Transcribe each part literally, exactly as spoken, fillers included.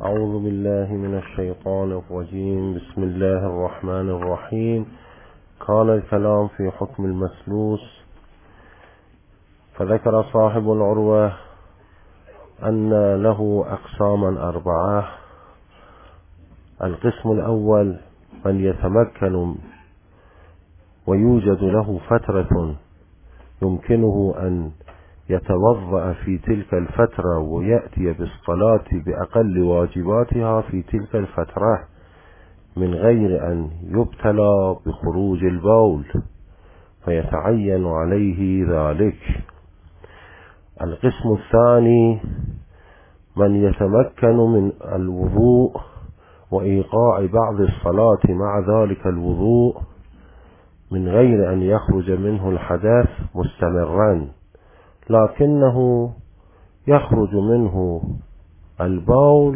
أعوذ بالله من الشيطان الرجيم. بسم الله الرحمن الرحيم. كان الكلام في حكم المسلوس، فذكر صاحب العروة أن له أقساما أربعة. القسم الأول من يتمكن ويوجد له فترة يمكنه أن يتوضأ في تلك الفترة ويأتي بالصلاة بأقل واجباتها في تلك الفترة من غير أن يبتلى بخروج البول فيتعين عليه ذلك. القسم الثاني من يتمكن من الوضوء وإيقاع بعض الصلاة مع ذلك الوضوء من غير أن يخرج منه الحدث مستمرا، لكنه يخرج منه البول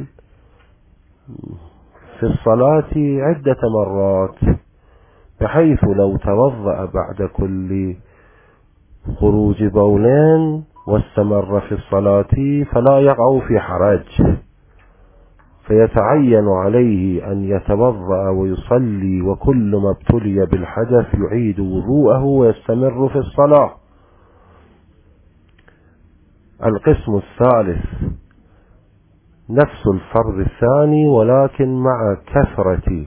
في الصلاة عدة مرات، بحيث لو توضأ بعد كل خروج بولين واستمر في الصلاة فلا يقع في حرج، فيتعين عليه أن يتوضأ ويصلي، وكل ما ابتلي بالحدث يعيد وضوءه ويستمر في الصلاة. القسم الثالث نفس الفرض الثاني، ولكن مع كثرة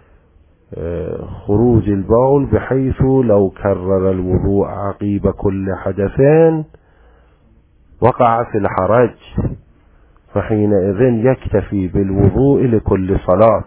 خروج البول، بحيث لو كرر الوضوء عقيب كل حدثين وقع في الحرج، فحينئذ يكتفي بالوضوء لكل صلاة.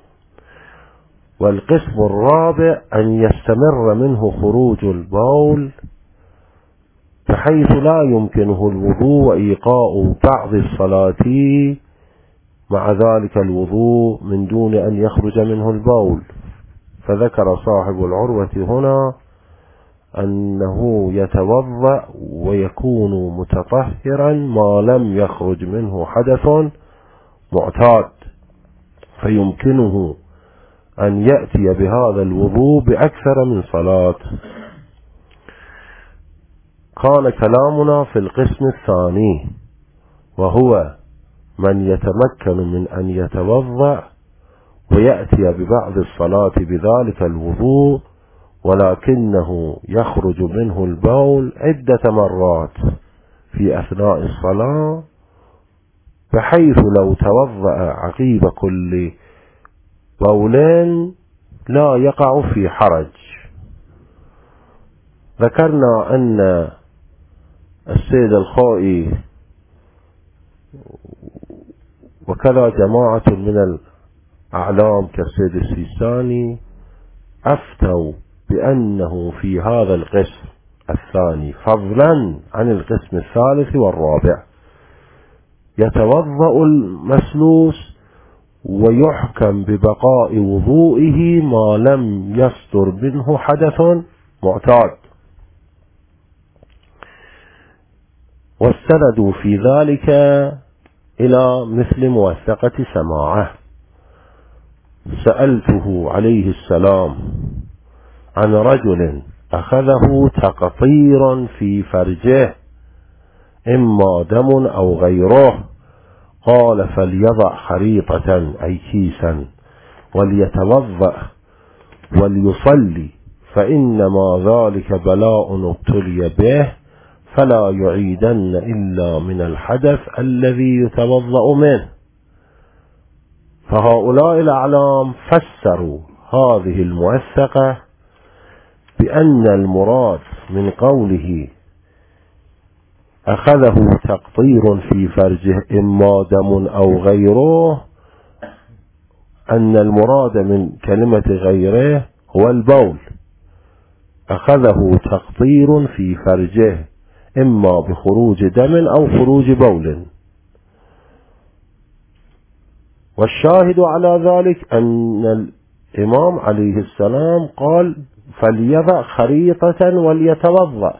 والقسم الرابع أن يستمر منه خروج البول بحيث لا يمكنه الوضوء وإيقاء بعض الصلاة مع ذلك الوضوء من دون أن يخرج منه البول. فذكر صاحب العروة هنا أنه يتوضأ ويكون متطهرا ما لم يخرج منه حدث معتاد، فيمكنه أن يأتي بهذا الوضوء بأكثر من صلاة. كان كلامنا في القسم الثاني، وهو من يتمكن من أن يتوضأ ويأتي ببعض الصلاة بذلك الوضوء، ولكنه يخرج منه البول عدة مرات في أثناء الصلاة، بحيث لو توضأ عقيب كل بولين لا يقع في حرج. ذكرنا أن السيد الخائي وكذا جماعة من الأعلام كالسيد السيستاني أفتوا بأنه في هذا القسم الثاني فضلا عن القسم الثالث والرابع يتوضأ المسلوس ويحكم ببقاء وضوئه ما لم يصدر منه حدث معتاد، واستندوا في ذلك إلى مثل موثقة سماعه. سألته عليه السلام عن رجل أخذه تقطير في فرجه إما دم أو غيره، قال فليضع خريطة أي كيسا وليتوضأ وليصلي، فإنما ذلك بلاء ابتلي به، فلا يعيدن إلا من الحدث الذي يتوضأ منه. فهؤلاء الأعلام فسروا هذه الموثقة بأن المراد من قوله أخذه تقطير في فرجه إما دم أو غيره أن المراد من كلمة غيره هو البول. أخذه تقطير في فرجه إما بخروج دم أو خروج بول. والشاهد على ذلك أن الإمام عليه السلام قال فليضع خريطة وليتوضأ.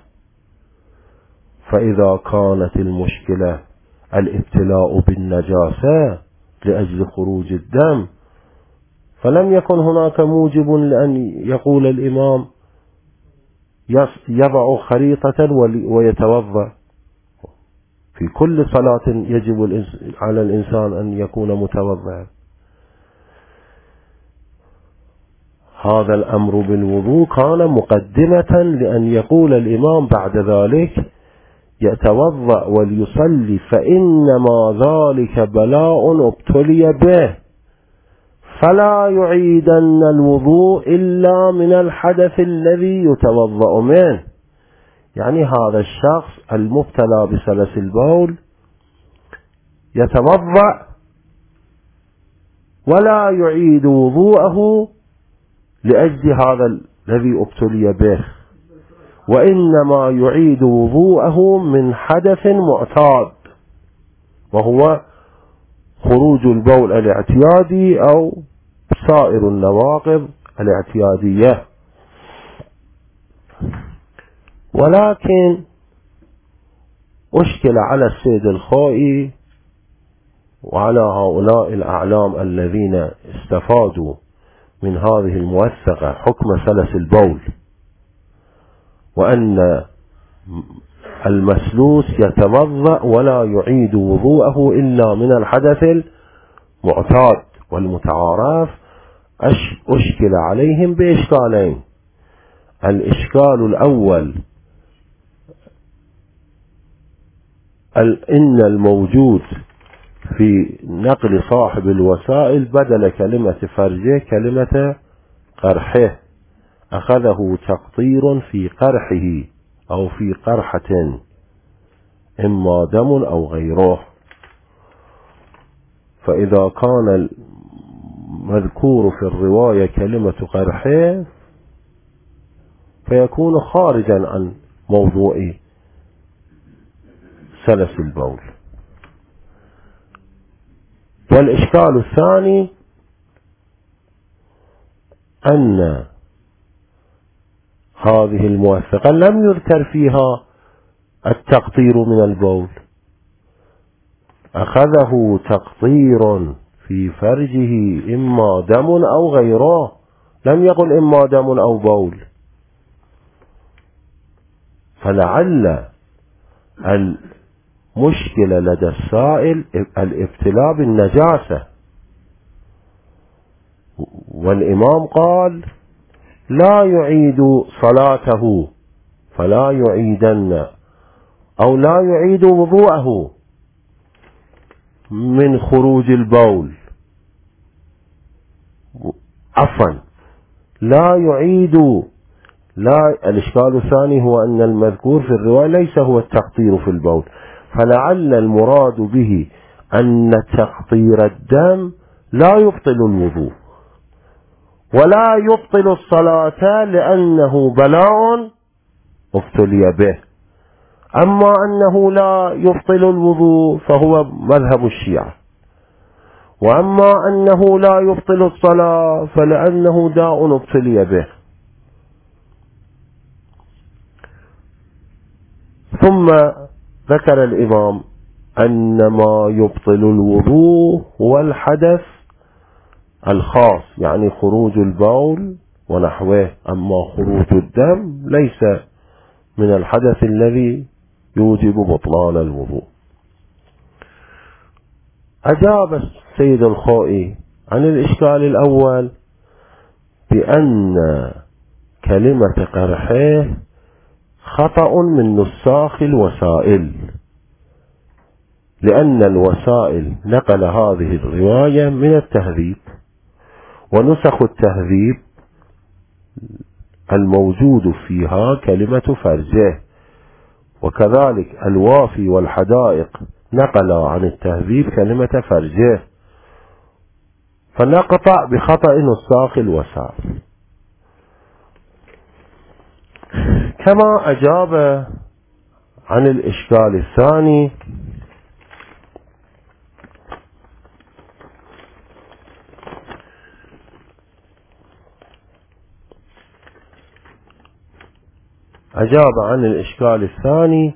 فإذا كانت المشكلة الابتلاء بالنجاسة لأجل خروج الدم، فلم يكن هناك موجب لأن يقول الإمام يضع خريطة ويتوضأ، في كل صلاة يجب على الإنسان أن يكون متوضئا. هذا الأمر بالوضوء كان مقدمة لأن يقول الإمام بعد ذلك يتوضأ وليصلي فإنما ذلك بلاء ابتلي به فلا يعيدن الوضوء إلا من الحدث الذي يتوضأ منه. يعني هذا الشخص المبتلى بسلس البول يتوضأ ولا يعيد وضوءه لأجل هذا الذي ابتلي به، وإنما يعيد وضوءه من حدث معتاد وهو خروج البول الاعتيادي أو سائر النواقض الاعتيادية. ولكن أشكل على السيد الخوئي وعلى هؤلاء الأعلام الذين استفادوا من هذه الموثقة حكم سلس البول، وأن المسلوس يتوضأ ولا يعيد وضوءه إلا من الحدث المعتاد والمتعارف، أشكل عليهم بإشكالين. الإشكال الأول إن الموجود في نقل صاحب الوسائل بدل كلمة فرجه كلمة قرحه، أخذه تقطير في قرحه أو في قرحة إما دم أو غيره. فإذا كان المذكور في الرواية كلمة قرحه فيكون خارجا عن موضوع سلس البول. والإشكال الثاني أن هذه الموثقة لم يذكر فيها التقطير من البول، أخذه تقطير في فرجه إما دم أو غيره، لم يقل إما دم أو بول. فلعل المشكلة لدى السائل الابتلاء بالنجاسة، والإمام قال لا يعيد صلاته فلا يعيدن أو لا يعيد وضوءه من خروج البول، عفوا لا يعيد. لا، الإشكال الثاني هو أن المذكور في الرواية ليس هو التقطير في البول، فلعل المراد به أن تقطير الدم لا يبطل الوضوء ولا يبطل الصلاة لأنه بلاء ابتلي به. أما أنه لا يبطل الوضوء فهو مذهب الشيعة، وأما أنه لا يبطل الصلاة فلأنه داء ابتلي به. ثم ذكر الإمام أن ما يبطل الوضوء هو الحدث الخاص، يعني خروج البول ونحوه، أما خروج الدم ليس من الحدث الذي يوجب بطلان الوضوء. أجاب السيد الخوئي عن الإشكال الأول بأن كلمة قرحه خطأ من نساخ الوسائل، لأن الوسائل نقل هذه الرواية من التهذيب، ونسخ التهذيب الموجود فيها كلمة فرجه، وكذلك الوافي والحدائق نقل عن التهذيب كلمة فرجه، فنقطع بخطأ نساخ الوسائل. كما أجاب عن الإشكال الثاني أجاب عن الإشكال الثاني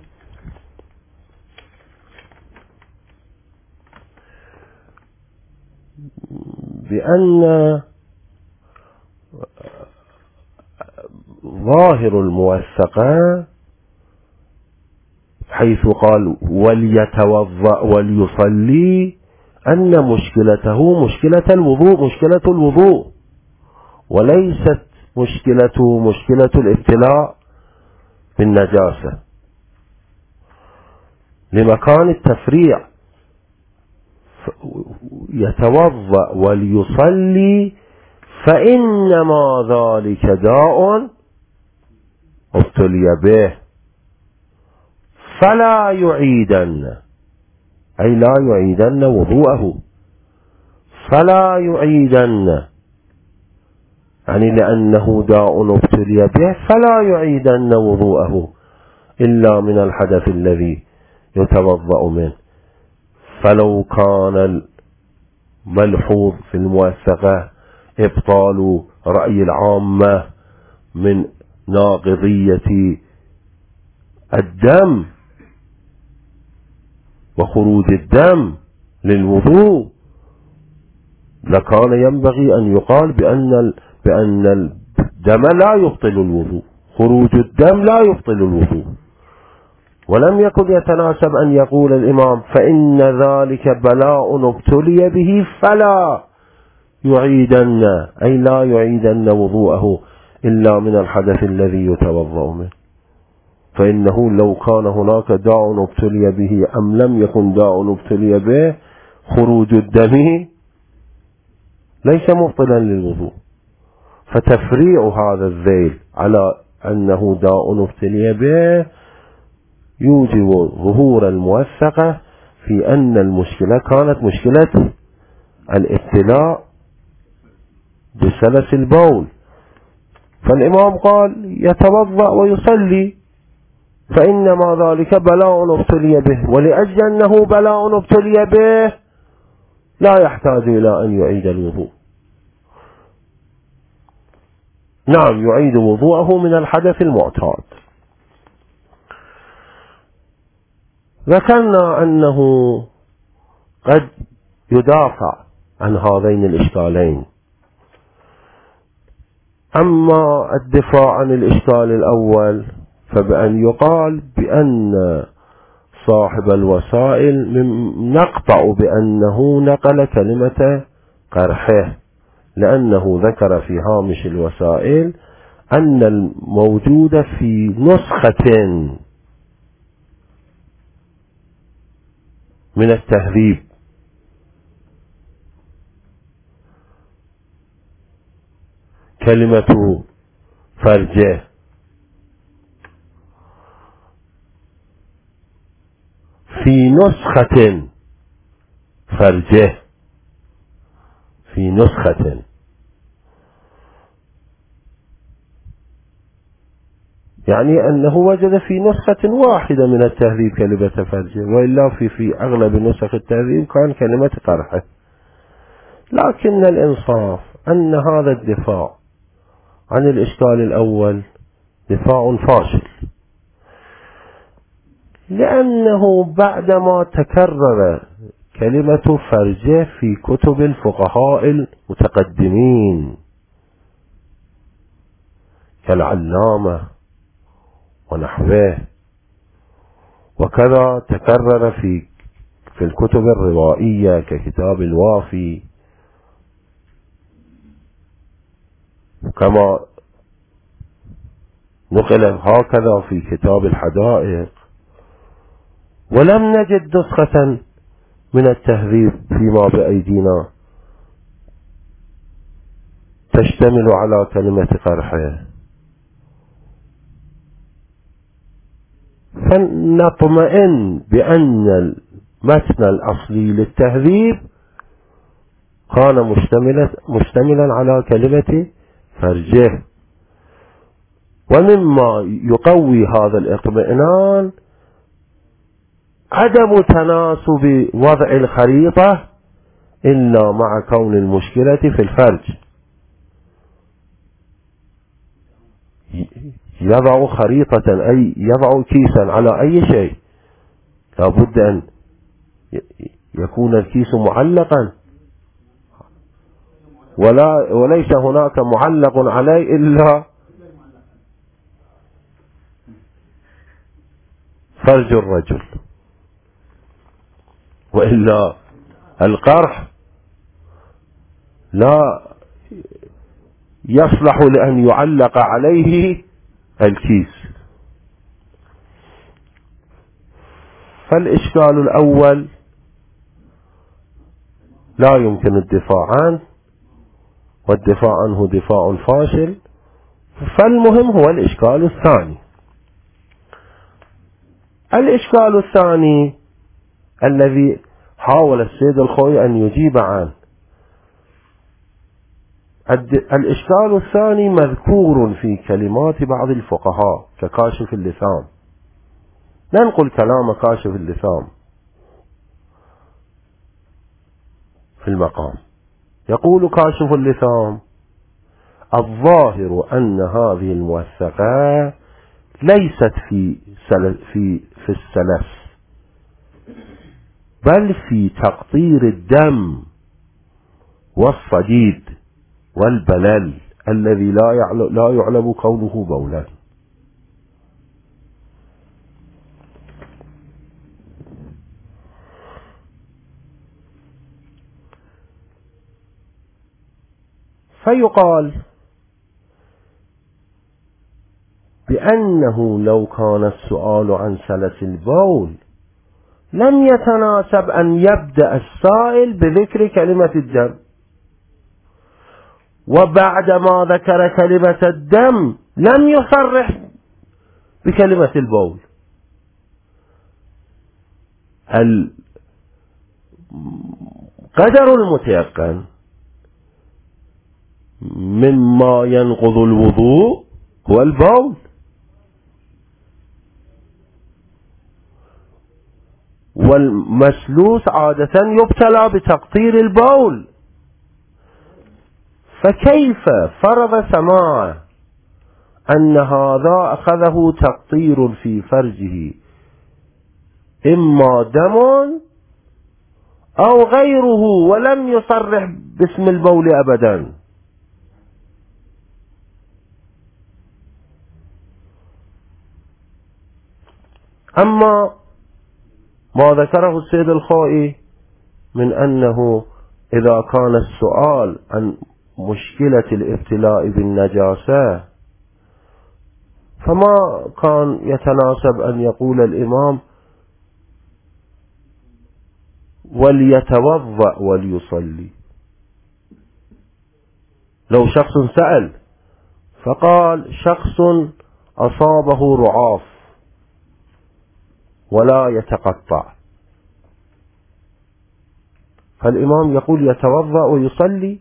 بأن ظاهر الموثقة حيث قال وليتوضأ وليصلي أن مشكلته مشكلة الوضوء مشكلة الوضوء وليست مشكلته مشكلة الابتلاء بالنجاسة، لمكان التفريع. يتوضأ وليصلي فإنما ذلك داء ابتلي به فلا يعيدن، أي لا يعيدن وضوءه، فلا يعيدن يعني لأنه داء ابتلي به فلا يعيدن وضوءه إلا من الحدث الذي يتوضأ منه. فلو كان الملحوظ في الموثقة إبطال رأي العامة من ناقضية الدم وخروج الدم للوضوء لكان ينبغي أن يقال بأن بأن الدم لا يبطل الوضوء، خروج الدم لا يبطل الوضوء، ولم يكن يتناسب أن يقول الإمام فإن ذلك بلاء ابتلي به فلا يعيدن، أي لا يعيدن وضوءه إلا من الحدث الذي يتوضأ منه. فإنه لو كان هناك داء ابتلي به أم لم يكن داء ابتلي به خروج الدم ليس مبطلا للوضوء. فتفريع هذا الذيل على أنه داء ابتلي به يوجب ظهور الموثقة في أن المشكلة كانت مشكلة الابتلاء بسلس البول. فالإمام قال يتوضأ ويصلي فإنما ذلك بلاء ابتلي به، ولأجل أنه بلاء ابتلي به لا يحتاج إلى أن يعيد الوضوء. نعم يعيد وضوءه من الحدث المعتاد. ذكرنا أنه قد يدافع عن هذين الإشكالين. أما الدفاع عن الإشكال الأول فبأن يقال بأن صاحب الوسائل نقطع بأنه نقل كلمة قرحه، لأنه ذكر في هامش الوسائل أن الموجود في نسخة من التهذيب كلمة فرجه، في نسخة فرجه، في نسخة، يعني أنه وجد في نسخة واحدة من التهذيب كلمة فرجه، وإلا في في أغلب نسخ التهذيب كان كلمة قرحه. لكن الإنصاف أن هذا الدفاع عن الإشكال الأول دفاع فاشل، لأنه بعدما تكرر كلمة فرجه في كتب الفقهاء المتقدمين كالعلامة ونحوه، وكذا تكرر في في الكتب الروائية ككتاب الوافي، كما نقل هكذا في كتاب الحدائق، ولم نجد نسخة من التهذيب فيما بأيدينا تشتمل على كلمة قرحه. فنطمئن بأن المتن الأصلي للتهذيب كان مشتملا مشتملا على كلمة فرجه. ومما يقوي هذا الاطمئنان عدم تناسب وضع الخريطة إلا مع كون المشكلة في الفرج. يضع خريطة أي يضع كيسا على أي شيء لابد أن يكون الكيس معلقا، ولا وليس هناك معلق عليه إلا فرج الرجل، وإلا القرح لا يصلح لأن يعلق عليه الكيس. فالإشكال الأول لا يمكن الدفاع عنه، والدفاع عنه دفاع فاشل. فالمهم هو الإشكال الثاني. الإشكال الثاني الذي حاول السيد الخوئي أن يجيب عنه، الإشكال الثاني مذكور في كلمات بعض الفقهاء ككاشف اللثام. ننقل كلام كاشف اللثام في المقام. يقول كاشف اللثام: الظاهر أن هذه الموثقة ليست في في في السلف، بل في تقطير الدم والصديد والبلل الذي لا يعلم, لا يعلم كونه بولا. فيقال بأنه لو كان السؤال عن سلس البول لم يتناسب أن يبدأ السائل بذكر كلمة الدم، وبعدما ذكر كلمة الدم لم يصرح بكلمة البول. القدر المتيقن مما ينقض الوضوء هو البول، والمسلوس عادة يبتلى بتقطير البول، فكيف فرض سماعه أن هذا أخذه تقطير في فرجه إما دم أو غيره ولم يصرح باسم البول أبدا؟ أما ما ذكره السيد الخوئي من أنه إذا كان السؤال عن مشكلة الابتلاء بالنجاسة فما كان يتناسب أن يقول الإمام وليتوضأ وليصلي. لو شخص سأل فقال شخص أصابه رعاف ولا يتقطع، فالإمام يقول يتوضأ ويصلي،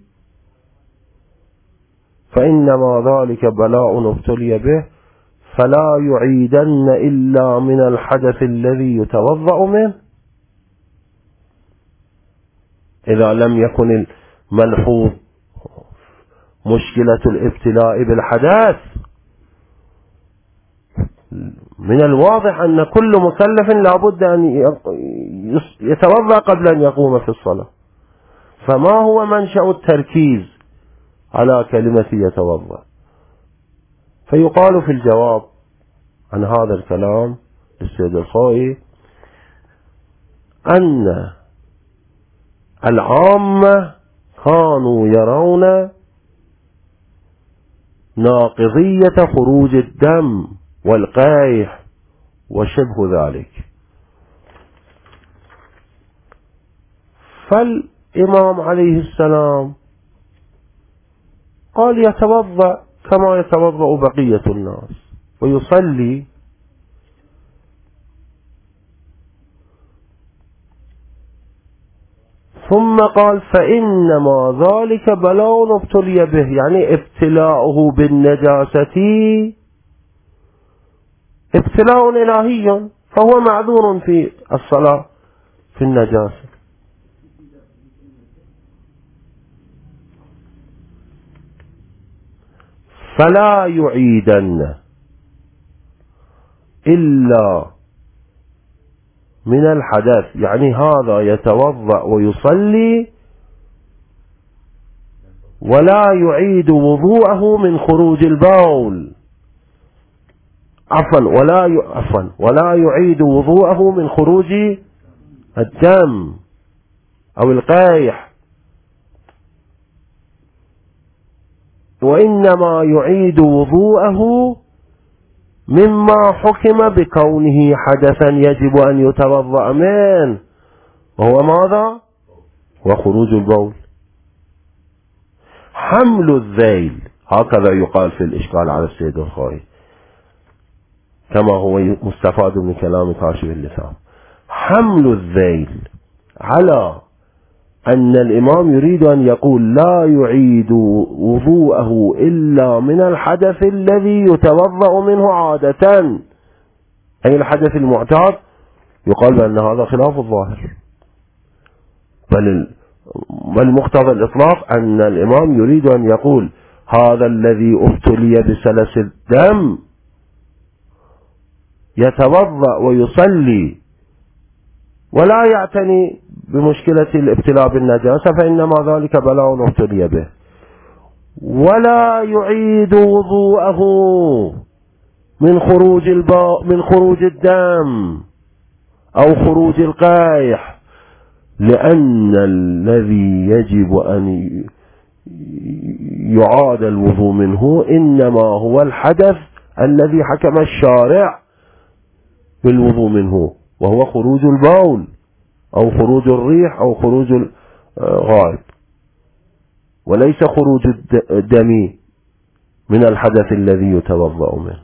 فإنما ذلك بلاء ابتلي به فلا يعيدن إلا من الحدث الذي يتوضأ منه. إذا لم يكن الملحوظ مشكلة الابتلاء بالحدث، من الواضح أن كل مكلف لابد أن يتوضأ قبل أن يقوم في الصلاة، فما هو منشأ التركيز على كلمة يتوضأ؟ فيقال في الجواب عن هذا الكلام للسيد الخوئي أن العامة كانوا يرون ناقضية خروج الدم والقيح وشبه ذلك، فالإمام عليه السلام قال يتوضأ كما يتوضأ بقية الناس ويصلي، ثم قال فإنما ذلك بلاء ابتلي به، يعني ابتلاؤه بالنجاسة ابتلاء إلهي، فهو معذور في الصلاة في النجاسة. فلا يعيدن إلا من الحدث، يعني هذا يتوضأ ويصلي ولا يعيد وضوءه من خروج البول عفوا ولا ي... عفوا ولا يعيد وضوءه من خروج الدم أو القيح، وإنما يعيد وضوءه مما حكم بكونه حدثا يجب أن يتوضأ منه، وهو ماذا؟ وخروج البول. حمل الذيل، هكذا يقال في الإشكال على السيد الخوئي كما هو مستفاد من كلام كاشف اللسان. حمل الذيل على أن الإمام يريد أن يقول لا يعيد وضوءه إلا من الحدث الذي يتوضأ منه عادة، أي الحدث المعتاد، يقال بأن هذا خلاف الظاهر، بل بل مقتضى الإطلاق أن الإمام يريد أن يقول هذا الذي ابتلي بسلس الدم يتوضأ ويصلي ولا يعتني بمشكلة الابتلاء بالنجاسة، فإنما ذلك بلاء ابتلي به، ولا يعيد وضوءه من خروج الباء من خروج الدم أو خروج القيح، لأن الذي يجب أن يعاد الوضوء منه إنما هو الحدث الذي حكم الشارع بالوضوء منه، وهو خروج البول أو خروج الريح أو خروج الغائط، وليس خروج الدم من الحدث الذي يتوضأ منه.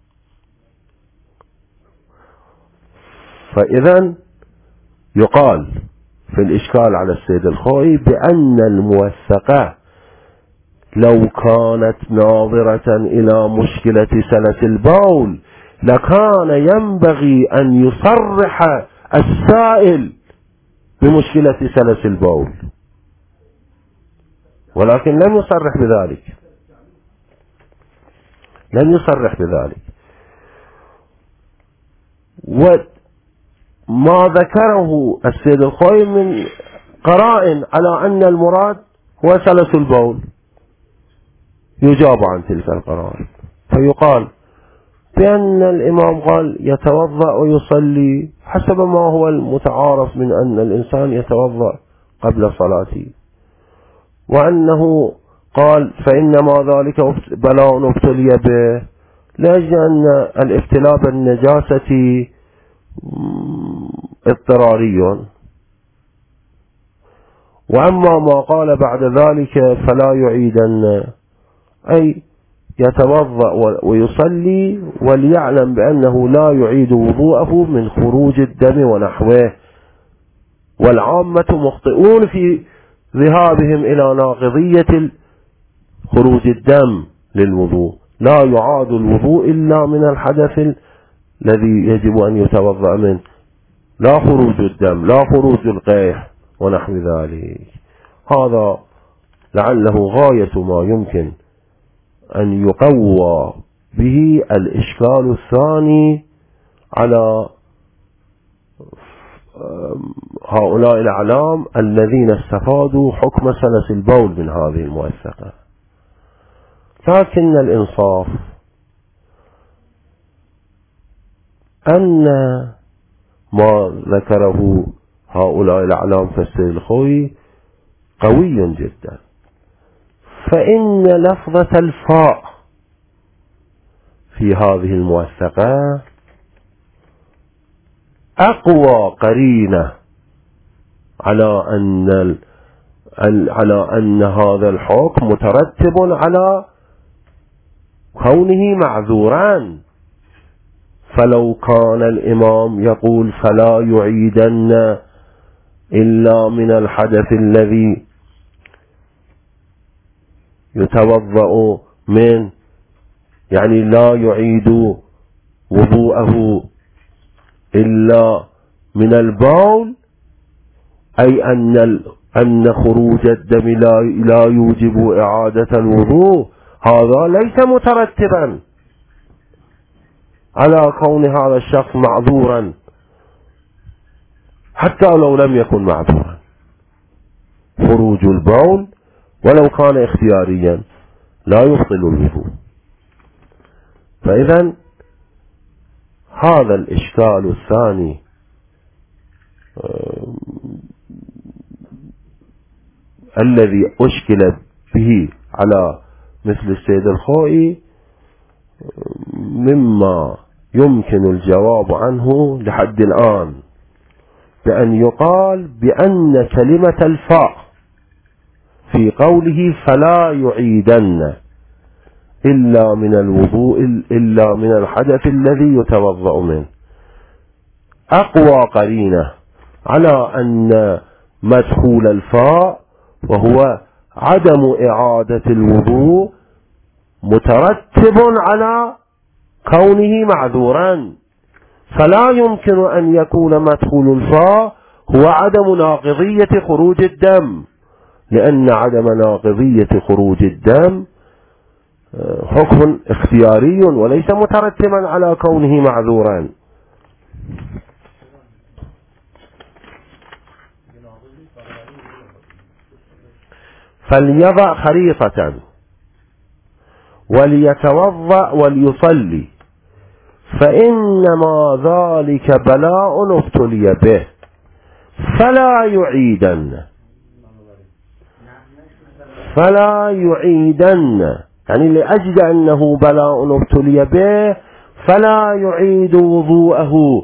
فإذا يقال في الإشكال على السيد الخوئي بأن الموثقة لو كانت ناظرة إلى مشكلة سلس البول لكان ينبغي أن يصرح السائل بمشكلة سلس البول، ولكن لم يصرح بذلك لم يصرح بذلك وما ذكره السيد الخوئي من قرائن على أن المراد هو سلس البول يجاب عن تلك القرائن، فيقال بأن الإمام قال يتوضأ ويصلي حسب ما هو المتعارف من أن الإنسان يتوضأ قبل صلاته، وأنه قال فإنما ذلك بلاء ابتلي به لأجل أن الابتلاء بالنجاسة اضطراري، وأما ما قال بعد ذلك فلا يعيدن أي يتوضأ ويصلي وليعلم بأنه لا يعيد وضوءه من خروج الدم ونحوه، والعامة مخطئون في ذهابهم إلى ناقضية خروج الدم للوضوء، لا يعاد الوضوء إلا من الحدث الذي يجب أن يتوضأ منه، لا خروج الدم لا خروج القيح ونحو ذلك. هذا لعله غاية ما يمكن أن يقوى به الإشكال الثاني على هؤلاء الأعلام الذين استفادوا حكم سلس البول من هذه الموثقة. لكن الإنصاف أن ما ذكره هؤلاء الأعلام كالسيد الخوئي قوي جدا، فإن لفظة الفاء في هذه الموثقة أقوى قرينة على أن على أن هذا الحكم مترتب على كونه معذورا، فلو كان الإمام يقول فلا يعيدن إلا من الحدث الذي يتوضأ من، يعني لا يعيد وضوءه إلا من البول، أي أن أن خروج الدم لا لا يوجب إعادة الوضوء، هذا ليس مترتبا على كون هذا الشخص معذورا حتى لو لم يكن معذورا. خروج البول ولو كان اختياريا لا يبطل الوضوء. فإذا هذا الإشكال الثاني الذي أشكل به على مثل السيد الخوئي مما يمكن الجواب عنه لحد الآن بأن يقال بأن كلمة الفاء في قوله فلا يعيدن إلا من الوضوء إلا من الحدث الذي يتوضأ منه أقوى قرينة على أن مدخول الفاء وهو عدم إعادة الوضوء مترتب على كونه معذورا، فلا يمكن أن يكون مدخول الفاء هو عدم ناقضية خروج الدم، لأن عدم ناقضية خروج الدم حكم اختياري وليس مترتبا على كونه معذورا. فليضع خريطة وليتوضأ وليصلي فإنما ذلك بلاء ابتلي به فلا يعيدن فلا يعيدن يعني لأجل أنه بلاء ابتلي به فلا يعيد وضوءه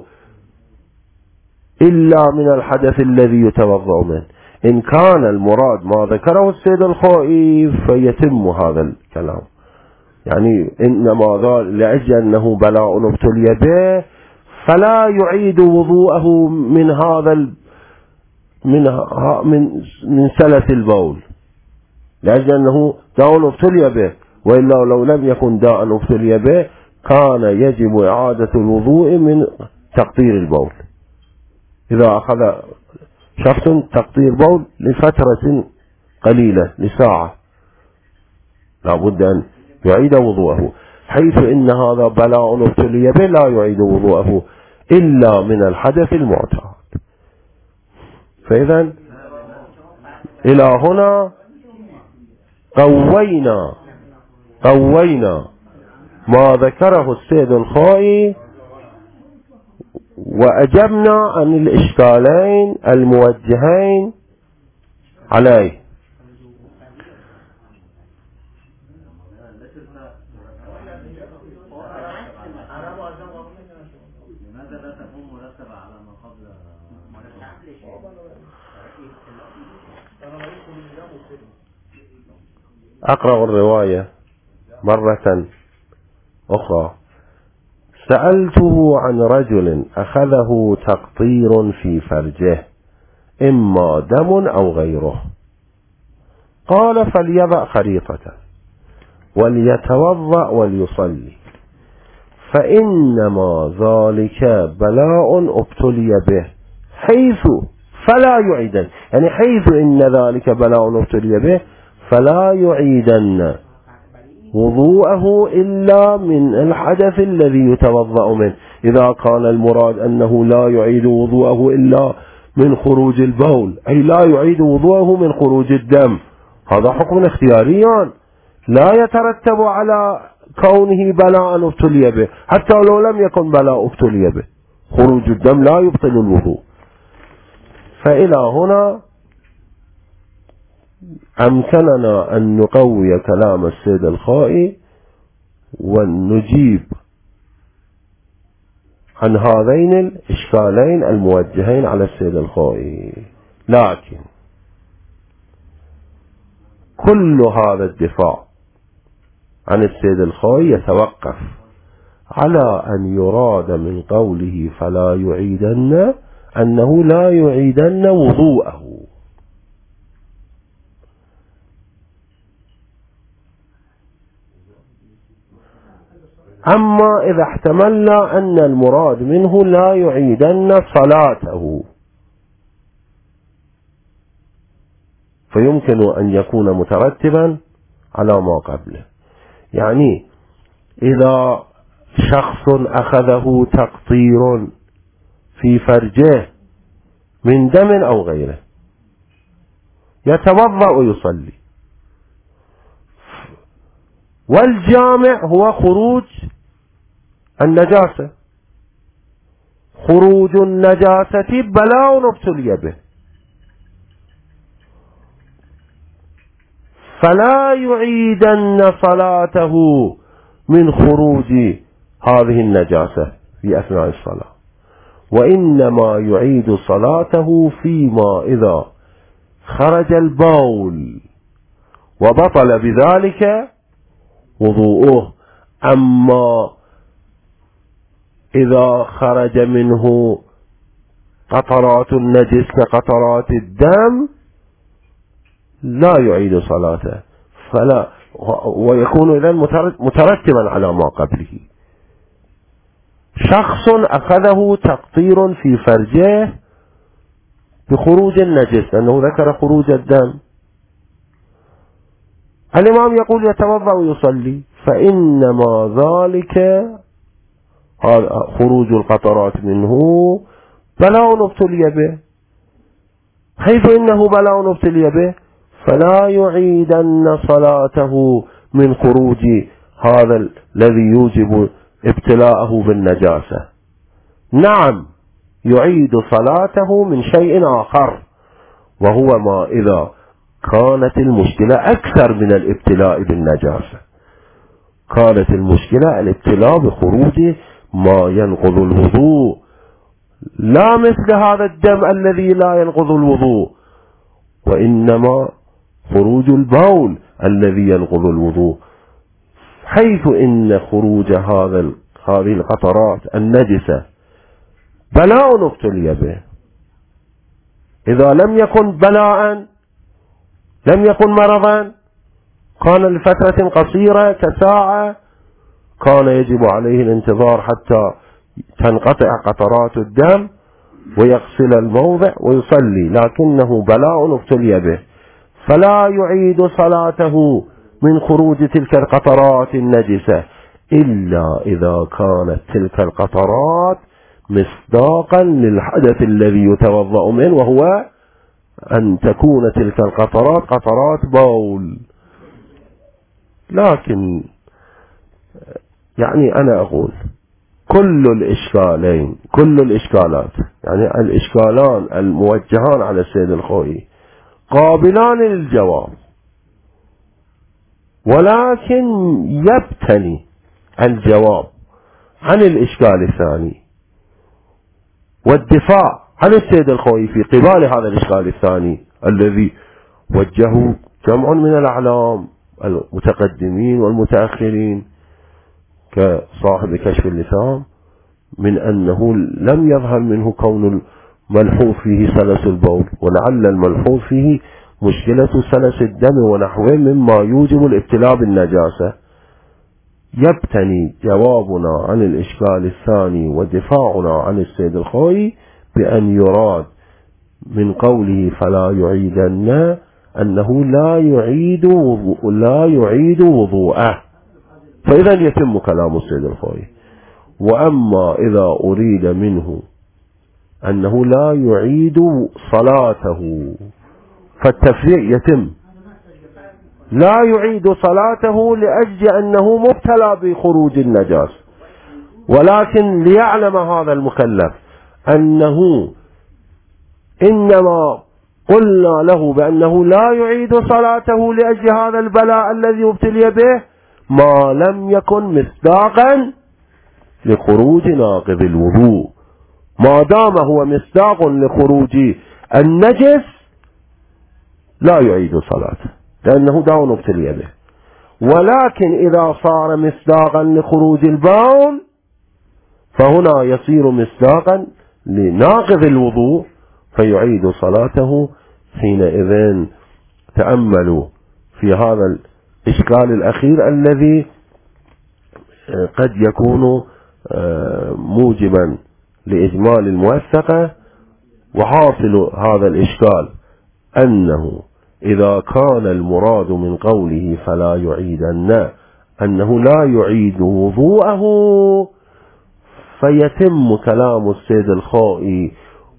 إلا من الحدث الذي يتوضأ منه. إن كان المراد ما ذكره السيد الخوئي فيتم هذا الكلام، يعني إنما ذلك لأجل أنه بلاء ابتلي به فلا يعيد وضوءه من هذا من من من سلس البول، لأجل أنه داء ابتلي به، وإلا لو لم يكن داء ابتلي به كان يجب إعادة الوضوء من تقطير البول. إذا أخذ شخص تقطير بول لفترة قليلة لساعة لا بد أن يعيد وضوءه، حيث إن هذا بلاء ابتلي به لا يعيد وضوءه إلا من الحدث المعتاد. فإذا إلى هنا قوينا قوينا ما ذكره السيد الخوئي وأجبنا عن الإشكالين الموجهين عليه. أقرأ الرواية مرة أخرى. سألته عن رجل أخذه تقطير في فرجه إما دم أو غيره، قال فليضع خريطة وليتوضأ وليصلي فإنما ذلك بلاء ابتلي به حيث فلا يعيدن، يعني حيث إن ذلك بلاء ابتلي به فلا يعيدن وضوءه إلا من الحدث الذي يتوضأ منه. إذا كان المراد أنه لا يعيد وضوءه إلا من خروج البول أي لا يعيد وضوءه من خروج الدم، هذا حكم اختياري لا يترتب على كونه بلاء ابتلي به، حتى لو لم يكن بلاء ابتلي به خروج الدم لا يبطل الوضوء. فإلى هنا أمكننا أن نقوي كلام السيد الخوئي ونجيب عن هذين الإشكالين الموجهين على السيد الخوئي، لكن كل هذا الدفاع عن السيد الخوئي يتوقف على أن يراد من قوله فلا يعيدن أنه لا يعيدن وضوءه. أما إذا احتملنا أن المراد منه لا يعيدن صلاته فيمكن أن يكون مترتبا على ما قبله، يعني إذا شخص أخذه تقطير في فرجه من دم أو غيره يتوضأ ويصلي، والجامع هو خروج النجاسة خروج النجاسة بلاء ابتلي به، فلا يعيدن صلاته من خروج هذه النجاسة في أثناء الصلاة، وإنما يعيد صلاته فيما إذا خرج البول وبطل بذلك وضوءه. أما إذا خرج منه قطرات النجس كقطرات الدم لا يعيد صلاته، فلا ويكون إذن مترتبا على ما قبله. شخص أخذه تقطير في فرجه بخروج النجس، لأنه ذكر خروج الدم، الإمام يقول يتوضأ ويصلي، فإنما ذلك خروج القطرات منه بلاء ابتلي به، حيث إنه بلاء ابتلي به فلا يعيدن صلاته من خروج هذا الذي يوجب ابتلاءه بالنجاسة. نعم يعيد صلاته من شيء آخر، وهو ما إذا كانت المشكلة أكثر من الابتلاء بالنجاسة. كانت المشكلة الابتلاء بخروج ما ينقض الوضوء، لا مثل هذا الدم الذي لا ينقض الوضوء، وإنما خروج البول الذي ينقض الوضوء، حيث إن خروج هذا هذه القطرات النجسة بلاء ابتلي به. إذا لم يكن بلاء لم يكن مرضا كان لفترة قصيرة كساعة كان يجب عليه الانتظار حتى تنقطع قطرات الدم ويغسل الموضع ويصلي، لكنه بلاء ابتلي به فلا يعيد صلاته من خروج تلك القطرات النجسة إلا إذا كانت تلك القطرات مصداقا للحدث الذي يتوضأ منه، وهو أن تكون تلك القطرات قطرات بول. لكن يعني أنا أقول كل الإشكالين كل الإشكالات يعني الإشكالان الموجهان على السيد الخوئي قابلان للجواب، ولكن يبتني الجواب عن الإشكال الثاني والدفاع عن السيد الخوئي في قبال هذا الإشكال الثاني الذي وجهه جمع من الأعلام المتقدمين والمتأخرين كصاحب كشف اللثام، من أنه لم يظهر منه كون الملحوظ فيه سلس البول، ولعل الملحوظ فيه مشكلة سلس الدم ونحوه مما يوجب الابتلاء بالنجاسة. يبتني جوابنا عن الإشكال الثاني ودفاعنا عن السيد الخوئي بأن يراد من قوله فلا يعيدن أنه لا يعيد وضوء لا يعيد وضوءه، فإذا يتم كلام السيد الخوئي. وأما إذا أريد منه أنه لا يعيد صلاته فالتفريع يتم، لا يعيد صلاته لأجل أنه مبتلى بخروج النجاس، ولكن ليعلم هذا المكلف أنه إنما قلنا له بأنه لا يعيد صلاته لأجل هذا البلاء الذي ابتلي به ما لم يكن مصداقا لخروج ناقض الوضوء. ما دام هو مصداق لخروج النجس لا يعيد صلاته لأنه داء ابتلي به، ولكن إذا صار مصداقا لخروج البول فهنا يصير مصداقا لناقض الوضوء فيعيد صلاته. حينئذ تأملوا في هذا الإشكال الأخير الذي قد يكون موجبا لإجمال الموثقة. وحاصل هذا الإشكال أنه إذا كان المراد من قوله فلا يعيدن أنه لا يعيد وضوءه فيتم كلام السيد الخوئي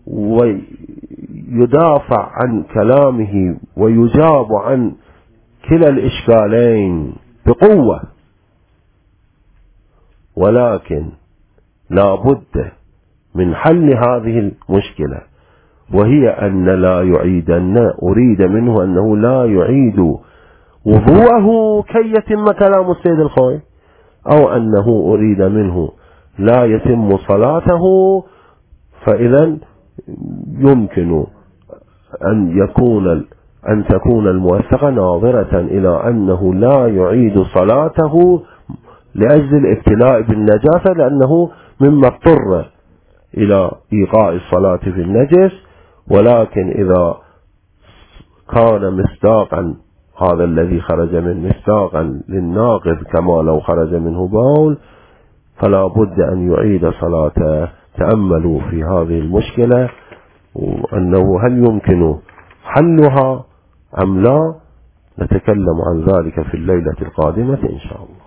ويدافع عن كلامه ويجاب عن كلا الإشكالين بقوة، ولكن لا بد من حل هذه المشكلة، وهي أن لا يعيدن، أريد منه أنه لا يعيد وضوءه كي يتم كلام السيد الخوي، أو أنه أريد منه لا يتم صلاته، فإذا يمكن أن يكون أن تكون الموثقة ناظرة إلى أنه لا يعيد صلاته لأجل الابتلاء بالنجاسة، لأنه مما اضطر إلى إيقاع الصلاة في النجس. ولكن إذا كان مصداقا هذا الذي خرج من مصداقا للناقض كما لو خرج منه بول، فلا بد أن يعيد صلاته. تأملوا في هذه المشكلة، وأنه هل يمكن حلها أم لا، نتكلم عن ذلك في الليلة القادمة إن شاء الله.